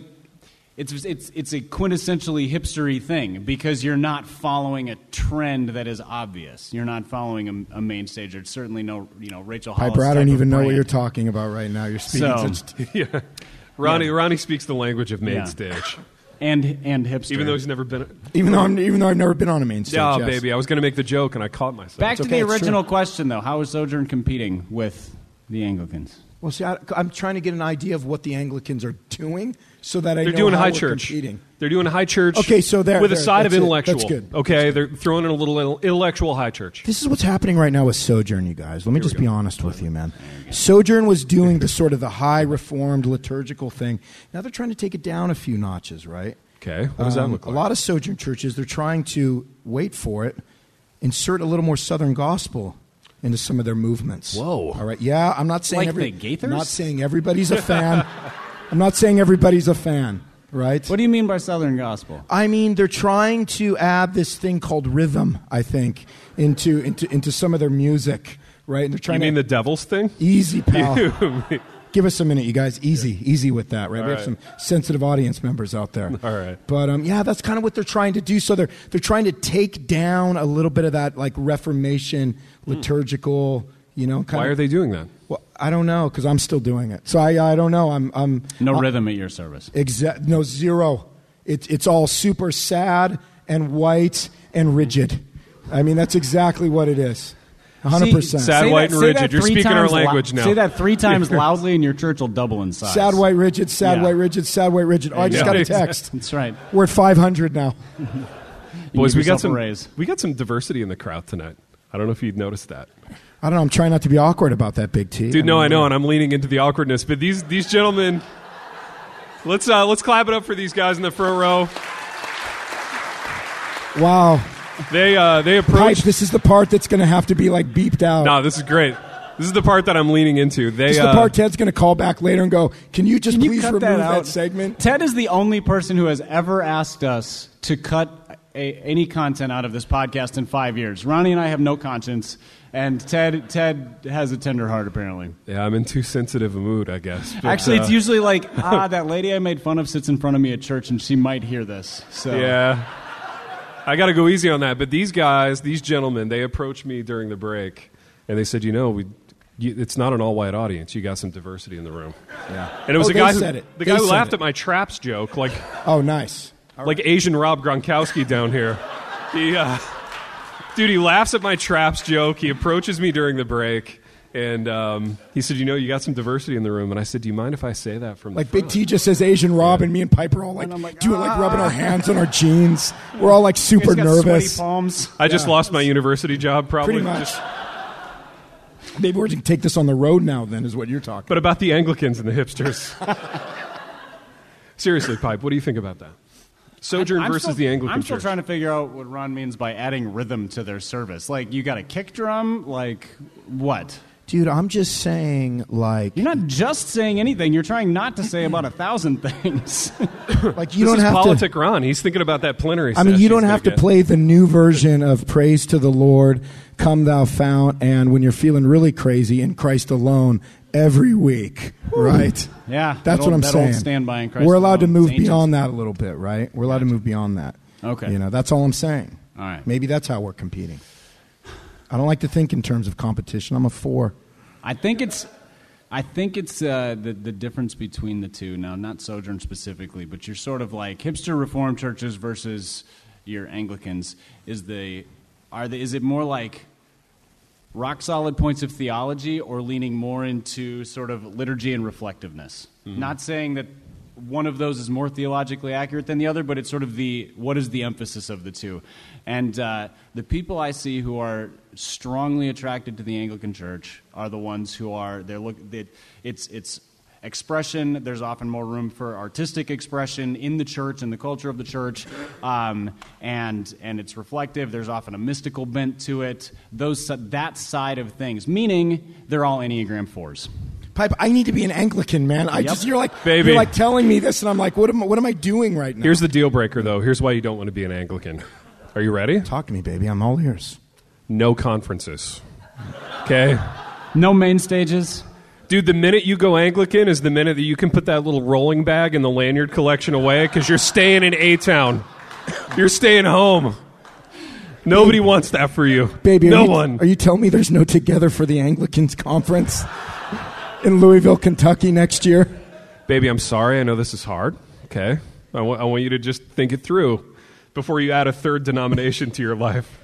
quintessentially hipstery thing because you're not following a trend that is obvious. You're not following a main stager. It's certainly no, Rachel Hollis. Piper, I don't type even of know what brand. you're talking about right now. You're speaking such. Yeah. Ronnie speaks the language of main Yeah. stage. And hipster. Even though he's never been. Even though I've never been on a main stage. Oh, yes. baby. I was going to make the joke, and I caught myself. Back to okay, the it's original question, though. How is Sojourn competing with the Anglicans? Well, see, I'm trying to get an idea of what the Anglicans are doing, so that I They're know doing how high we're church. competing. They're doing high church. Okay, so with a side of that's it. intellectual. That's good. Okay, they're throwing in a little intellectual high church. This is what's happening right now with Sojourn, you guys. Let me just be honest with you, man. Sojourn was doing the sort of the high reformed liturgical thing. Now they're trying to take it down a few notches, right? Okay, what does that look like? A lot of Sojourn churches, they're trying to, wait for it, insert a little more Southern gospel into some of their movements. Whoa. All right. Yeah, I'm not saying Like the Gaithers? I'm not saying everybody's a fan. I'm not saying everybody's a fan, right? What do you mean by Southern gospel? I mean, they're trying to add this thing called rhythm, I think, into some of their music, right? And they're trying You mean to the devil's thing? easy, pal. Give us a minute, you guys. Easy with that, right? All We have right. some sensitive audience members out there. All right. But yeah, that's kind of what they're trying to do. So they're trying to take down a little bit of that like Reformation liturgical, kind Why of. are they doing that? Well, I don't know because I'm still doing it. So I don't know. I'm No rhythm at your service. no zero. It's all super sad and white and rigid. I mean, that's exactly what it is. 100%. Sad, white, and rigid. You're speaking our language now. Say that 3 times loudly, and your church will double in size. Sad, white, rigid, sad, Yeah. white, rigid, sad, white, rigid. Oh, I just Yeah. got a text. That's right. We're at 500 now. Boys, give we got yourself a some raise. we got some diversity in the crowd tonight. I don't know if you'd noticed that. I don't know. I'm trying not to be awkward about that, Big T. Dude, no, I know, and I'm leaning into the awkwardness. But these gentlemen, let's clap it up for these guys in the front row. Wow. They Pipe, approached. this is the part that's going to have to be like beeped out. No, this is great. This is the part that I'm leaning into. This is the part Ted's going to call back later and go, can you just Can you please cut remove that that, out? segment? Ted is the only person who has ever asked us to cut any content out of this podcast in 5 years. Ronnie and I have no conscience, and Ted has a tender heart, apparently. Yeah, I'm in too sensitive a mood, I guess. But, Actually, it's usually like, that lady I made fun of sits in front of me at church, and she might hear this. So. Yeah. I got to go easy on that. But these guys, these gentlemen, they approached me during the break, and they said, it's not an all-white audience. You got some diversity in the room. Yeah. And it was Oh, the guy they said it. the They guy who said laughed it. at my traps joke, like Oh, nice. Asian Rob Gronkowski down here. He laughs at my traps joke. He approaches me during the break, and he said, you got some diversity in the room. And I said, do you mind if I say that from Like the Big T just says Asian Rob, and me and Piper all like, And I'm like, doing like rubbing our hands on our jeans. We're all like super He's got nervous. sweaty palms. I just lost my university job, probably. Pretty much. Maybe we're going to take this on the road now, then, is what you're talking But about the Anglicans and the hipsters. Seriously, Pipe, what do you think about that? Sojourn versus the Anglican I'm still Church. trying to figure out what Ron means by adding rhythm to their service. Like, you got a kick drum? Like, what? Dude, I'm just saying, like... You're not just saying anything. You're trying not to say about 1,000 things. Like, you This don't is have Politic to... Ron. He's thinking about that plenary I mean, session you don't he's have to gonna get. play the new version of Praise to the Lord, Come Thou Fount, and when you're feeling really crazy, In Christ Alone, every week, right? Yeah. That's what I'm that saying. Old stand by in Christ We're allowed to alone. move It's ancient. beyond that a little bit, right? We're allowed to move beyond that. Okay. You know, that's all I'm saying. All right. Maybe that's how we're competing. I don't like to think in terms of competition. I'm a 4. I think it's the difference between the two. Now, not Sojourn specifically, but you're sort of like hipster Reformed churches versus your Anglicans. Is it more like rock solid points of theology, or leaning more into sort of liturgy and reflectiveness? Mm-hmm. Not saying that one of those is more theologically accurate than the other, but it's sort of what is the emphasis of the two. And the people I see who are strongly attracted to the Anglican Church are the ones who are it's expression. There's often more room for artistic expression in the church and the culture of the church, and it's reflective. There's often a mystical bent to it. That side of things, meaning they're all Enneagram 4s. Pipe, I need to be an Anglican, man. You're like telling me this, and I'm like, what am I doing right now? Here's the deal breaker, though. Here's why you don't want to be an Anglican. Are you ready? Talk to me, baby. I'm all ears. No conferences. Okay? No main stages. Dude, the minute you go Anglican is the minute that you can put that little rolling bag in the lanyard collection away, because you're staying in A-Town. You're staying home. Nobody wants that for you. Baby, no one. Are you telling me there's no Together for the Anglicans conference in Louisville, Kentucky next year? Baby, I'm sorry. I know this is hard. Okay? I want you to just think it through before you add a third denomination to your life.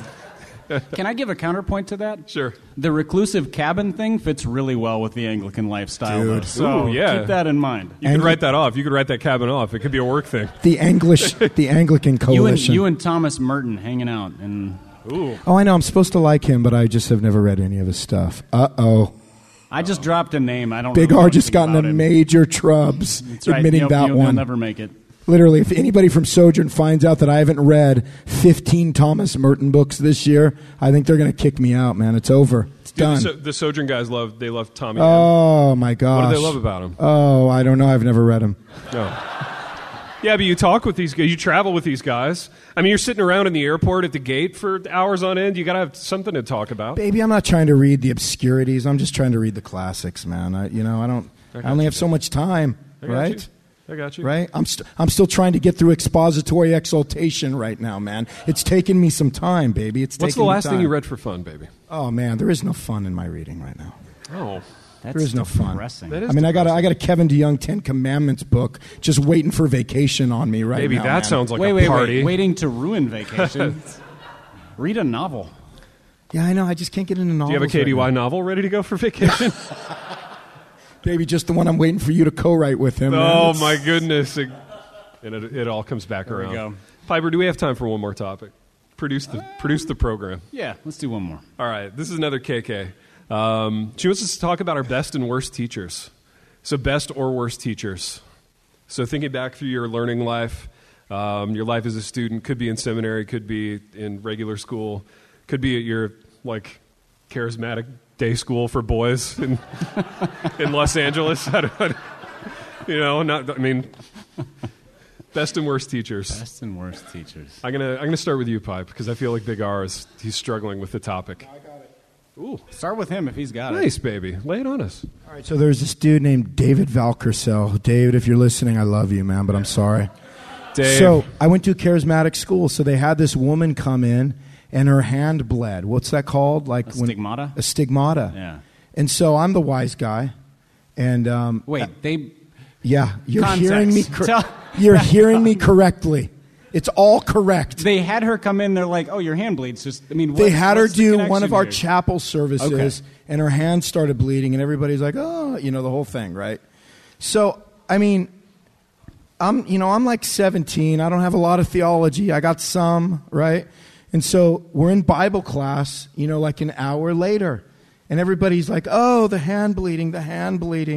Can I give a counterpoint to that? Sure. The reclusive cabin thing fits really well with the Anglican lifestyle, Dude. though. So Ooh, yeah. keep that in mind. You could write that off. You could write that cabin off. It could be a work thing. The Anglican coalition. You and Thomas Merton hanging out. Ooh. Oh, I know. I'm supposed to like him, but I just have never read any of his stuff. Uh-oh. I just dropped a name. I don't Big really know R just anything got into about him. major trubs That's right. admitting that You'll one. never make it. Literally, if anybody from Sojourn finds out that I haven't read 15 Thomas Merton books this year, I think they're going to kick me out, man. It's over. It's done. The Sojourn guys love Tommy. Oh, my gosh. What do they love about him? Oh, I don't know. I've never read him. No. Yeah, but you talk with these guys. You travel with these guys. I mean, you're sitting around in the airport at the gate for hours on end. You got to have something to talk about. Baby, I'm not trying to read the obscurities. I'm just trying to read the classics, man. I only have so much time, right? I got you. Right? I'm still trying to get through expository exaltation right now, man. It's taken me some time, baby. What's the last thing you read for fun, baby? Oh, man, there is no fun in my reading right now. Oh. There is no fun. That is I got a Kevin DeYoung 10 Commandments book just waiting for vacation on me right Baby, now. that man. sounds like a party. Waiting to ruin vacation. Read a novel. Yeah, I know. I just can't get into novels. Do you have a KDY right now. novel ready to go for vacation? Baby, just the one I'm waiting for you to co-write with him. Oh, man. my goodness. It all comes back around. we go. Piper, do we have time for one more topic? Produce the program. Yeah, let's do one more. All right, this is another KK. She wants us to talk about our best and worst teachers. So best or worst teachers. So thinking back through your learning life, your life as a student, could be in seminary, could be in regular school, could be at your charismatic day school for boys in Los Angeles. Best and worst teachers. Best and worst teachers. I'm gonna start with you, Pipe, because I feel like Big R he's struggling with the topic. I got it. Ooh, Start with him if he's got it. nice, baby. Lay it on us. All right, so there's this dude named David Valkersel. David, if you're listening, I love you, man, but I'm sorry. Dave. So I went to a charismatic school, so they had this woman come in, and her hand bled. What's that called? A stigmata? A stigmata. Yeah. And so I'm the wise guy, and yeah, you're Context. hearing me. Tell- You're hearing me correctly. It's all correct. They had her come in. They're like, "Oh, your hand bleeds." They had her what's the do connection one of our here? chapel services, Okay. and her hand started bleeding, and everybody's like, "Oh," the whole thing, right? So, I'm like 17. I don't have a lot of theology. I got some, right? And so we're in Bible class, like an hour later, and everybody's like, "Oh, the hand bleeding, the hand bleeding."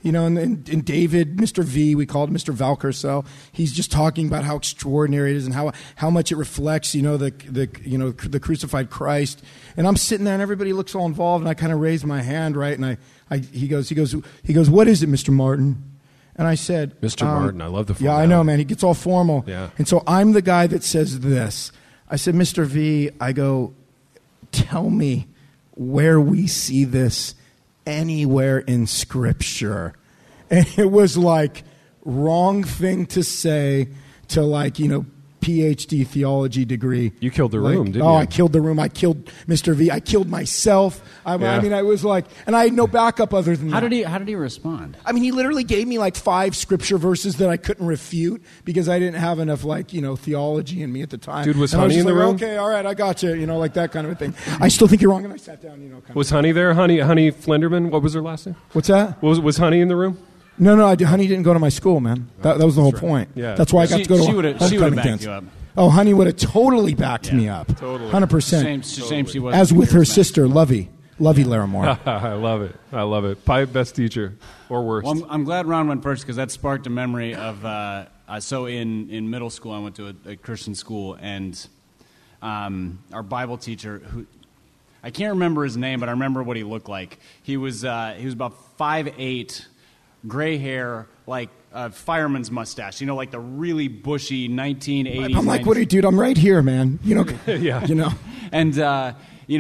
You know, and David, Mr. V, we called Mr. Valcarcel. He's just talking about how extraordinary it is and how much it reflects, the crucified Christ. And I'm sitting there, and everybody looks all involved, and I kind of raise my hand, right? And he goes, what is it, Mr. Martin? And I said, Mr. Martin, I love the formality. Yeah, I know, man. He gets all formal. Yeah. And so I'm the guy that says this. I said, Mr. V, I go, tell me where we see this anywhere in Scripture. And it was like, wrong thing to say to PhD theology degree. You killed the room, didn't you? Oh, I killed the room. I killed Mr. V. I killed myself. I mean, I was like, and I had no backup other than that. How did he respond? I mean, he literally gave me 5 scripture verses that I couldn't refute because I didn't have enough theology in me at the time. Dude, was and Honey in the room? Okay, all right, I got you. Like that kind of a thing. I still think you're wrong, and I sat down. Was Honey there? Honey Flinderman? What was her last name? What's that? Was Honey in the room? No, Honey didn't go to my school, man. That was the whole point. Yeah. That's why I got to go to She would have backed you up. Oh, Honey would have totally backed me up. Totally. 100%. Shame she wasn't. As with her sister, Lovey Larimore. I love it. Pipe best teacher or worst. Well, I'm glad Ron went first because that sparked a memory of. So in middle school, I went to a Christian school, and our Bible teacher, who I can't remember his name, but I remember what he looked like. He was about 5'8", gray hair, like a fireman's mustache. Like the really bushy 1980s. I'm like, what are you, dude? I'm right here, man. Yeah. And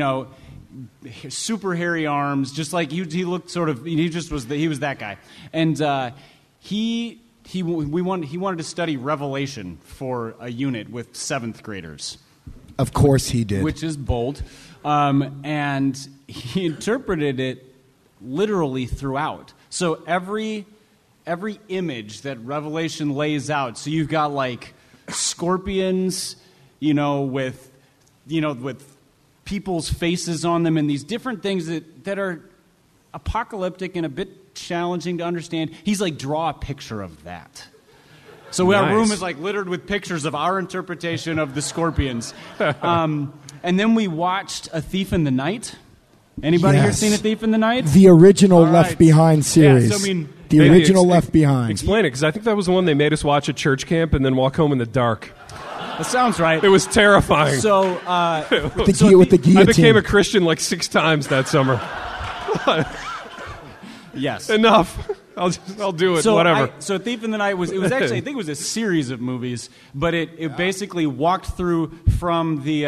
super hairy arms, just like he looked sort of. He was that guy, and he wanted to study Revelation for a unit with 7th graders. Of course he did. Which is bold, and he interpreted it literally throughout. So every image that Revelation lays out. So you've got scorpions, with people's faces on them, and these different things that are apocalyptic and a bit challenging to understand. He's like, draw a picture of that. So nice. Our room is littered with pictures of our interpretation of the scorpions. And then we watched A Thief in the Night. Anybody here seen A Thief in the Night? The original Left Behind series. Yeah, so, the original Left Behind. Explain it, because I think that was the one they made us watch at church camp and then walk home in the dark. That sounds right. It was terrifying. So, with the guillotine. I became a Christian 6 times that summer. Yes. Enough. I'll do it. Whatever. So Thief in the Night was actually, I think it was a series of movies, but it basically walked through from the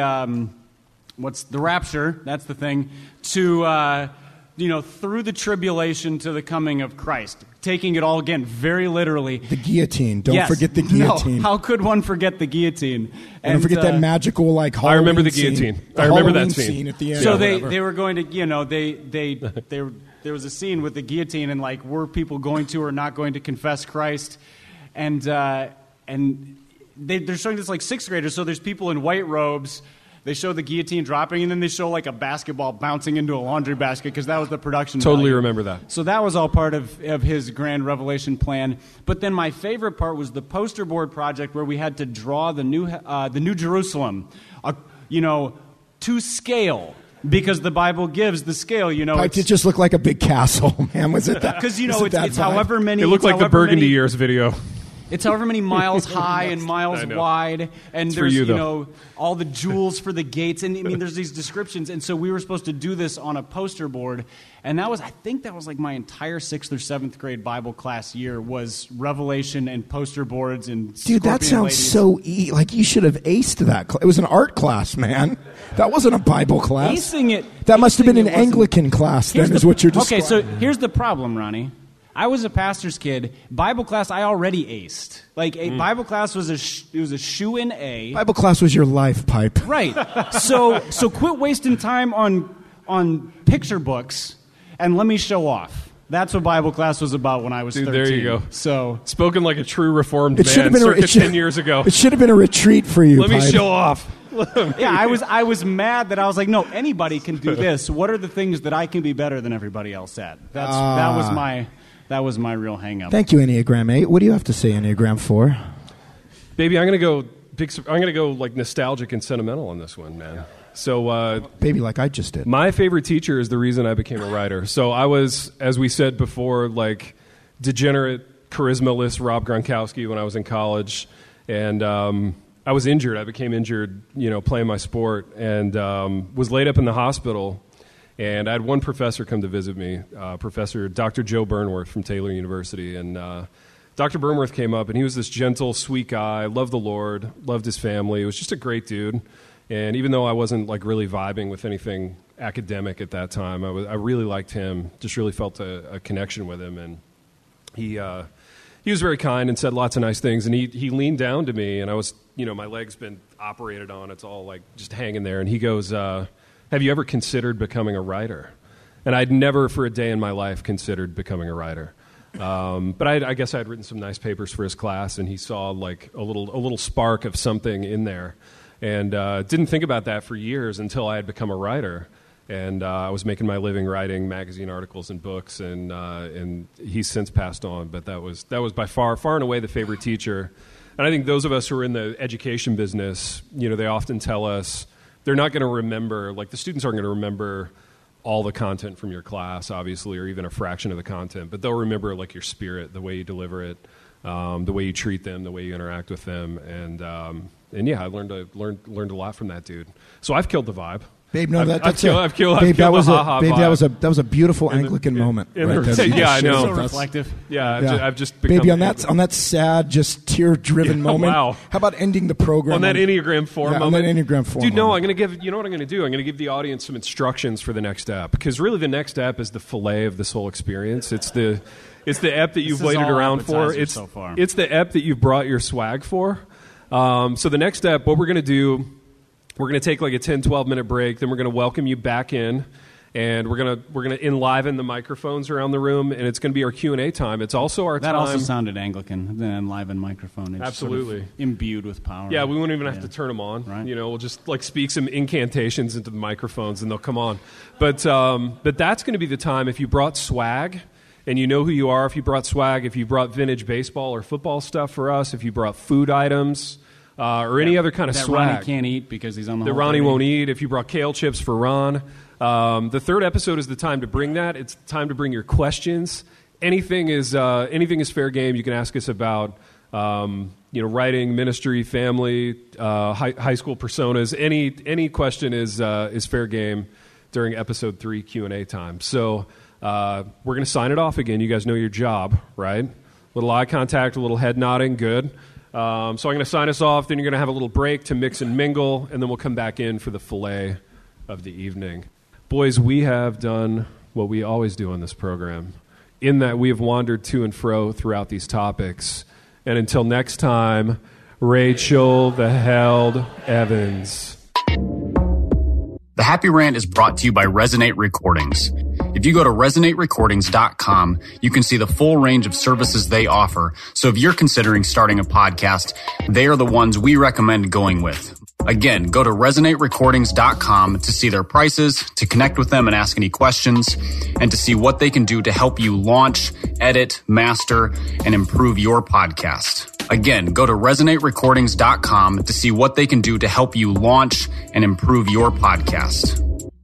the rapture, that's the thing, to through the tribulation to the coming of Christ, taking it all again very literally. The guillotine. Don't forget the guillotine. No, how could one forget the guillotine? And don't forget that magical Halloween I remember the guillotine. I remember that scene at the end. So they were going to there was a scene with the guillotine, and were people going to or not going to confess Christ? And they're showing this 6th graders. So there's people in white robes. They show the guillotine dropping, and then they show a basketball bouncing into a laundry basket because that was the production Totally value. remember that. So that was all part of his grand Revelation plan. But then my favorite part was the poster board project where we had to draw the New Jerusalem, to scale. Because the Bible gives the scale, it just looked like a big castle, man. Was it that? Because it's however many. It looked like the Burgundy Years video. It's however many miles high and miles wide, and there's all the jewels for the gates, and there's these descriptions, and so we were supposed to do this on a poster board, and I think that was my entire 6th or 7th grade Bible class year was Revelation and poster boards and dude, that sounds so you should have aced that. It was an art class, man. That wasn't a Bible class. Acing it. That must have been an Anglican class. Then is what you're describing. Okay, so here's the problem, Ronnie. I was a pastor's kid. Bible class, I already aced. Bible class was a shoe-in A. Bible class was your life, Pipe. Right. So quit wasting time on picture books and let me show off. That's what Bible class was about when I was 13. There you go. So spoken like a true Reformed man circa 10 years ago. It should have been a retreat for you, Let me show off. Yeah, I was mad that I was like, no, anybody can do this. What are the things that I can be better than everybody else at? That was my real hang-up. Thank you, Enneagram 8. What do you have to say, Enneagram 4? Baby, I'm gonna go nostalgic and sentimental on this one, man. So, baby, like I just did. My favorite teacher is the reason I became a writer. So I was, as we said before, degenerate, charisma-less Rob Gronkowski when I was in college, and I was injured. I became injured, playing my sport, and was laid up in the hospital. And I had one professor come to visit me, Professor Dr. Joe Burnworth from Taylor University. And Dr. Burnworth came up, and he was this gentle, sweet guy, loved the Lord, loved his family. He was just a great dude. And even though I wasn't really vibing with anything academic at that time, I really liked him, just really felt a connection with him. And he was very kind and said lots of nice things. And he leaned down to me, and I was, my leg's been operated on. It's all just hanging there. And he goes, have you ever considered becoming a writer? And I'd never for a day in my life considered becoming a writer. But I guess I had written some nice papers for his class, and he saw a little spark of something in there. And didn't think about that for years until I had become a writer. And I was making my living writing magazine articles and books, and he's since passed on. But that was by far and away the favorite teacher. And I think those of us who are in the education business, they often tell us they're not going to remember, the students aren't going to remember all the content from your class, obviously, or even a fraction of the content, but they'll remember your spirit, the way you deliver it, the way you treat them, the way you interact with them, and yeah, I learned a lot from that dude. So I've killed the vibe. Babe, no, I've killed that was a beautiful Anglican moment. Yeah, I know. So reflective. Yeah. I've just become baby on that sad, just tear-driven moment. Wow. How about ending the program on that Enneagram 4 moment? On that Enneagram 4 dude, moment. No, I'm going to give. You know what I'm going to do? I'm going to give the audience some instructions for the next step, because really the next step is the fillet of this whole experience. It's the ep that you've waited around for. It's the ep that you've brought your swag for. So the next step, what we're going to do. We're going to take a 10, 12-minute break. Then we're going to welcome you back in, and we're going to enliven the microphones around the room, and it's going to be our Q&A time. It's also our time. That also sounded Anglican, the enlivened microphone. It's absolutely. Sort of imbued with power. Yeah, we won't even have to turn them on. Right. We'll just speak some incantations into the microphones, and they'll come on. But that's going to be the time if you brought swag, and you know who you are. If you brought swag, if you brought vintage baseball or football stuff for us, if you brought food items. Or any other kind of that swag. Ronnie can't eat because he's on the that whole Ronnie 30. won't eat. If you brought kale chips for Ron. The third episode is the time to bring that. It's time to bring your questions. Anything is fair game. You can ask us about writing, ministry, family, high school personas. Any question is fair game during episode 3 Q&A time. So we're going to sign it off again. You guys know your job, right? A little eye contact, a little head nodding, good. So I'm going to sign us off, then you're going to have a little break to mix and mingle, and then we'll come back in for the fillet of the evening. Boys, we have done what we always do on this program, in that we have wandered to and fro throughout these topics. And until next time, Rachel the Held Evans. The Happy Rant is brought to you by Resonate Recordings. If you go to resonaterecordings.com, you can see the full range of services they offer. So if you're considering starting a podcast, they are the ones we recommend going with. Again, go to resonaterecordings.com to see their prices, to connect with them and ask any questions, and to see what they can do to help you launch, edit, master, and improve your podcast. Again, go to resonaterecordings.com to see what they can do to help you launch and improve your podcast.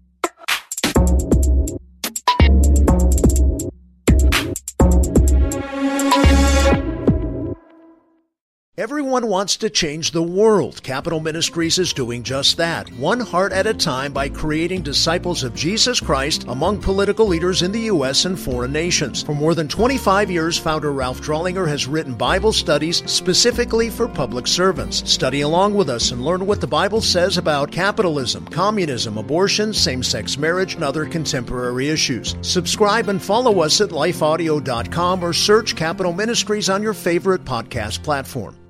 Everyone wants to change the world. Capital Ministries is doing just that, one heart at a time, by creating disciples of Jesus Christ among political leaders in the U.S. and foreign nations. For more than 25 years, founder Ralph Drollinger has written Bible studies specifically for public servants. Study along with us and learn what the Bible says about capitalism, communism, abortion, same-sex marriage, and other contemporary issues. Subscribe and follow us at lifeaudio.com or search Capital Ministries on your favorite podcast platform.